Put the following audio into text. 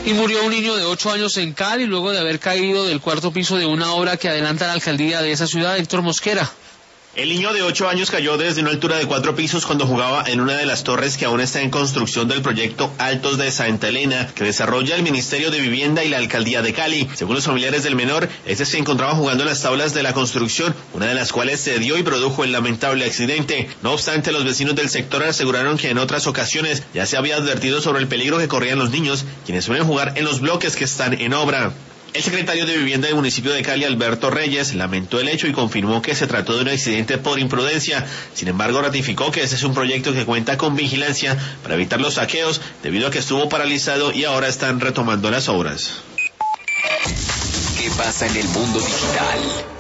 Y murió un niño de 8 años en Cali luego de haber caído del cuarto piso de una obra que adelanta la alcaldía de esa ciudad. Héctor Mosquera. El niño de 8 años cayó desde una altura de 4 pisos cuando jugaba en una de las torres que aún está en construcción del proyecto Altos de Santa Elena, que desarrolla el Ministerio de Vivienda y la Alcaldía de Cali. Según los familiares del menor, este se encontraba jugando en las tablas de la construcción, una de las cuales se dio y produjo el lamentable accidente. No obstante, los vecinos del sector aseguraron que en otras ocasiones ya se había advertido sobre el peligro que corrían los niños, quienes suelen jugar en los bloques que están en obra. El secretario de Vivienda del municipio de Cali, Alberto Reyes, lamentó el hecho y confirmó que se trató de un accidente por imprudencia. Sin embargo, ratificó que ese es un proyecto que cuenta con vigilancia para evitar los saqueos, debido a que estuvo paralizado y ahora están retomando las obras. ¿Qué pasa en el mundo digital?